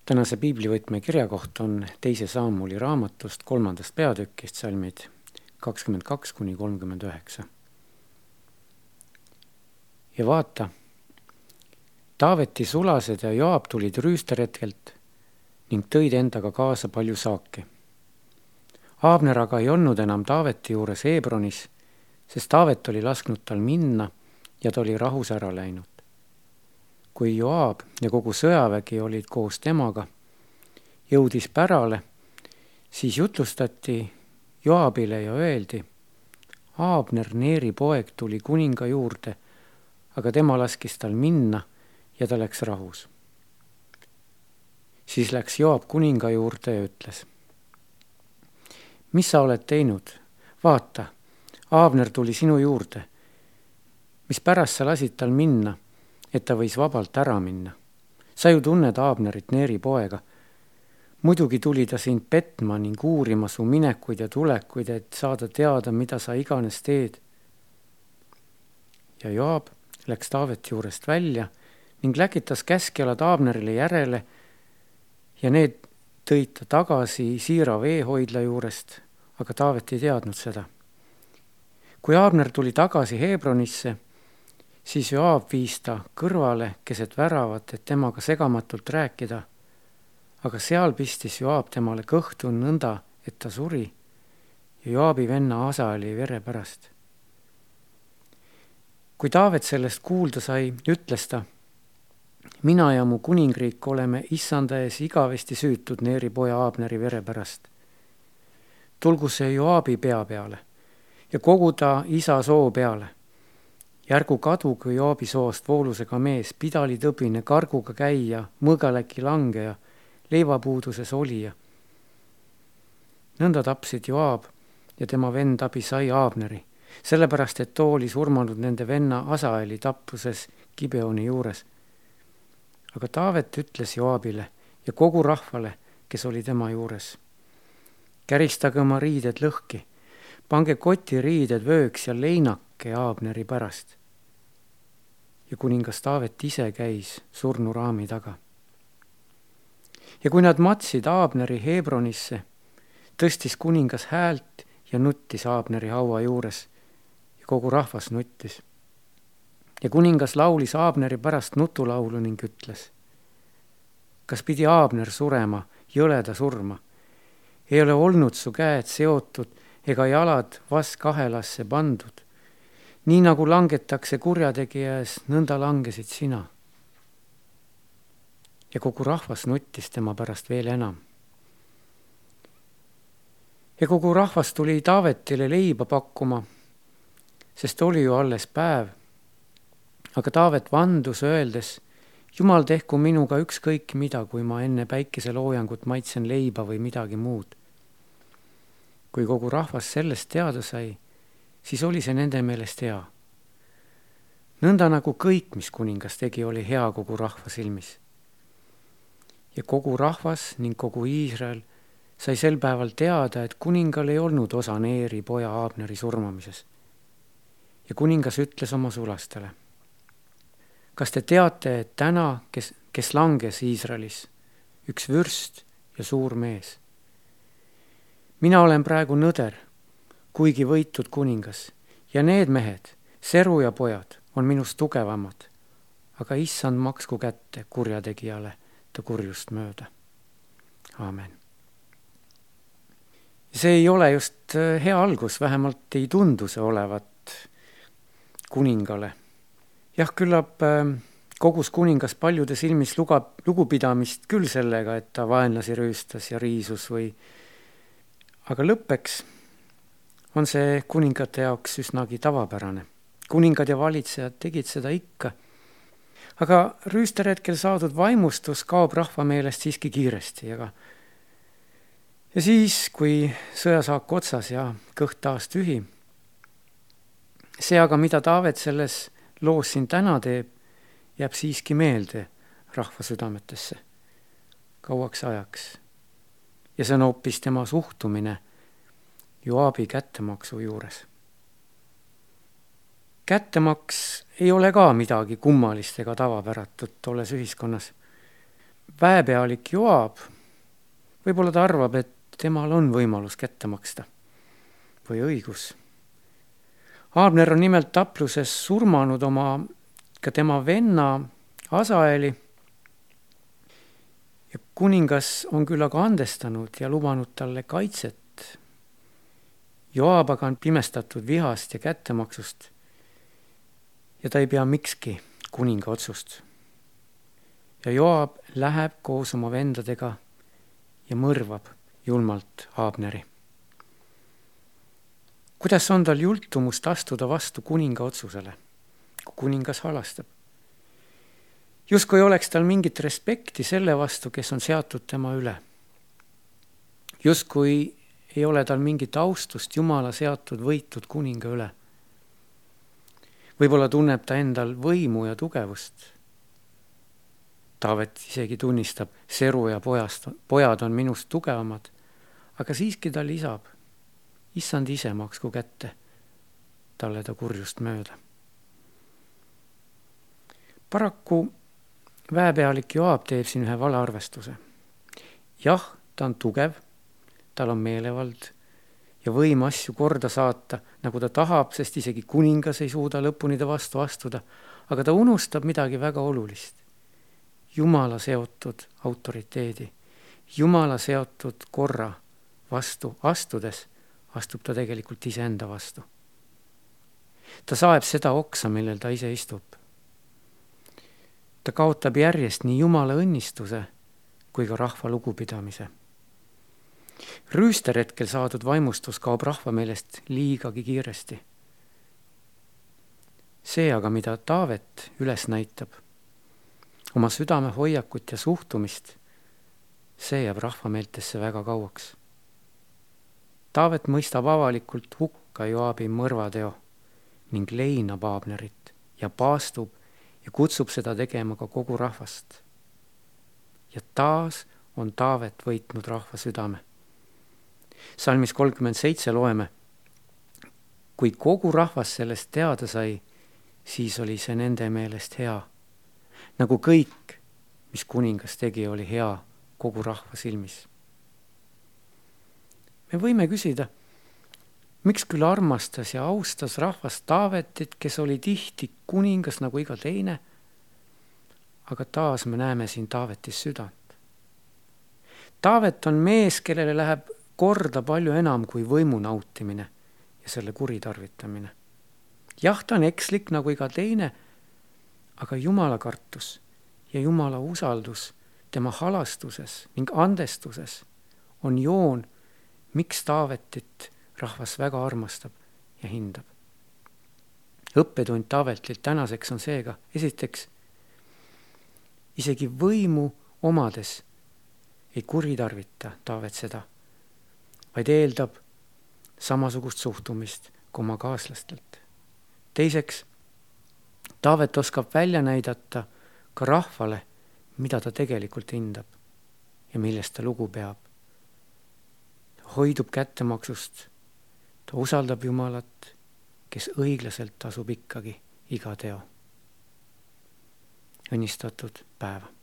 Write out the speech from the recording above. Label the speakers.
Speaker 1: Tänase piiblivõtme kirjakoht on 2. Saamuli raamatust 3. peatükist salmid 22-39. Ja vaata, Taaveti sulased ja Joab tulid rüüsteretkelt ning tõid endaga kaasa palju saaki. Aabner aga ei olnud enam Taaveti juures Hebronis, sest Taavet oli lasknud tal minna ja ta oli rahus ära läinud. Kui Joab ja kogu sõjavägi olid koos temaga, jõudis pärale, siis jutlustati Joabile ja öeldi, Aabner, Neeri poeg, tuli kuninga juurde, aga tema laskis tal minna ja ta läks rahus. Siis läks Joab kuninga juurde ja ütles, mis sa oled teinud? Vaata, Aabner tuli sinu juurde. Mis pärast sa lasid tal minna, et ta võis vabalt ära minna? Sa ju tunned Aabnerit, Neeri poega. Muidugi tuli ta sind petma ning uurima su minekuid ja tulekuid, et saada teada, mida sa iganes teed. Ja Joab läks Taaveti juurest välja ning läkitas käskjalad Aabnerile järele ja need tõid ta tagasi Siira veehoidla juurest, aga Taavet ei teadnud seda. Kui Aabner tuli tagasi Hebronisse, siis Joab viis ta kõrvale keset väravat, et temaga segamatult rääkida, aga seal pistis Joab temale kõhtu nõnda, et ta suri ja Joabi venna Asaeli vere pärast. Kui Taavet sellest kuulda sai, ütles ta, mina ja mu kuningriik oleme issanda ees igavesti süütud Neeri poja Aabneri vere pärast. Tulgu see Joabi pea peale ja kogu ta isa soo peale. Järgu kadugu Joabi soost voolusega mees, pidali tõbine, karguga käija, mõõgaläki langeja, leivapuuduses olija. Nõnda tapsid Joab ja tema vend Abisai Aabneri, sellepärast, et too oli surmanud nende venna Asaeli tappuses Gibeoni juures. Aga Taavet ütles Joabile ja kogu rahvale, kes oli tema juures. Käristage oma riided lõhki, pange koti riided vööks ja leinake Aabneri pärast. Ja kuningas Taavet ise käis surnuraami taga. Ja kui nad matsid Aabneri Hebronisse, tõstis kuningas häält ja nuttis Aabneri haua juures ja kogu rahvas nuttis. Ja kuningas laulis Aabneri pärast nutulaulu ning ütles, kas pidi Aabner surema, jõleda surma? Ei ole olnud su käed seotud ega jalad vaskahelasse pandud. Nii nagu langetakse kurjategija ees, nõnda langesid sina. Ja kogu rahvas nuttis tema pärast veel enam. Ja kogu rahvas tuli Taavetile leiba pakkuma, sest oli ju alles päev. Aga Taavet vandus öeldes, Jumal tehku minuga ükskõik mida, kui ma enne päikeseloojangut maitsen leiba või midagi muud. Kui kogu rahvas sellest teada sai, siis oli see nende meelest hea. Nõnda nagu kõik, mis kuningas tegi, oli hea kogu rahva silmis. Ja kogu rahvas ning kogu Iisrael sai sel päeval teada, et kuningal ei olnud osa Neeri poja Aabneri surmamises. Ja kuningas ütles oma sulastele, kas te teate, et täna, kes langes Iisraelis, üks vürst ja suur mees? Mina olen praegu nõder, kuigi võitud kuningas, ja need mehed, Seru ja pojad, on minust tugevamad, aga issand maksku kätte kurjategijale ta kurjust mööda. Aamen. See ei ole just hea algus, vähemalt ei tundu see olevat kuningale. Jah, küllap kogus kuningas paljude silmis lugupidamist küll sellega, et ta vaenlasi rüüstas ja riisus aga lõppeks on see kuningate jaoks üsnagi tavapärane. Kuningad ja valitsejad tegid seda ikka. Aga rüüsteretkel saadud vaimustus kaob rahva meelest siiski kiiresti. Ja siis, kui sõjasaak otsas ja kõht taas tühi, see aga, mida Taavet selles loos siin täna teeb, jääb siiski meelde rahva südametesse kauaks ajaks. Ja see on hoopis tema suhtumine Joabi kättemaksu juures. Kättemaks ei ole ka midagi kummalist ega tavapäratut tolles ühiskonnas. väepealik Joab, võib-olla ta arvab, et temal on võimalus kätte maksta või õigus. Abner on nimelt tapluses surmanud ka tema venna Asaeli ja kuningas on küll aga andestanud ja lubanud talle kaitset. Joab aga on pimestatud vihast ja kättemaksust ja ta ei pea mikski kuninga otsust. Ja Joab läheb koos oma vendadega ja mõrvab julmalt Abneri. Kuidas on tal jultumust astuda vastu kuninga otsusele, kui kuningas halastab? Justkui oleks tal mingit respekti selle vastu, kes on seatud tema üle. Justkui ei ole tal mingit austust Jumala seatud võitud kuninga üle. Võib-olla tunneb ta endal võimu ja tugevust. Taavet isegi tunnistab, Seru ja pojad on minust tugevamad, aga siiski ta lisab, issand ise maksku kätte talle ta kurjust mööda. Paraku väepealik Joab teeb siin ühe valearvestuse. Jah, ta on tugev, tal on meelevald ja võim asju korda saata, nagu ta tahab, sest isegi kuningas ei suuda lõpuni ta vastu astuda, aga ta unustab midagi väga olulist. Jumala seotud autoriteedi, Jumala seotud korra vastu astudes, astub ta tegelikult iseenda vastu. Ta saeb seda oksa, millel ta ise istub. Ta kaotab järjest nii Jumala õnnistuse kui ka rahva lugupidamise. Rüüsterhetkel saadud vaimustus kaob rahva meelest liigagi kiiresti. See aga, mida Taavet üles näitab, oma südame hoiakut ja suhtumist, see jääb rahva meeltesse väga kauaks. Taavet mõistab avalikult hukka Joabi mõrvateo ning leinab Abnerit ja paastub ja kutsub seda tegema ka kogu rahvast. Ja taas on Taavet võitnud rahva südame. Salmis 37 loeme, kui kogu rahvas sellest teada sai, siis oli see nende meelest hea. Nagu kõik, mis kuningas tegi, oli hea kogu rahva silmis. Me võime küsida, miks küll armastas ja austas rahvas Taavetit, kes oli tihti kuningas nagu iga teine, aga taas me näeme siin Taavetis südant. Taavet on mees, kellele läheb korda palju enam kui võimu nautimine ja selle kuritarvitamine. Jah, ta on ekslik nagu iga teine, aga Jumala kartus ja Jumala usaldus tema halastuses ning andestuses on joon, miks Taavetit rahvas väga armastab ja hindab. Õppetund Taavetilt tänaseks on seega, esiteks, isegi võimu omades ei kuritarvita Taavet seda, vaid eeldab samasugust suhtumist kui oma kaaslastelt. Teiseks, Taavet oskab välja näidata ka rahvale, mida ta tegelikult hindab ja millest ta lugu peab. Ta hoidub kättemaksust, ta usaldab Jumalat, kes õiglaselt tasub ikkagi iga teo. Õnnistatud päeva.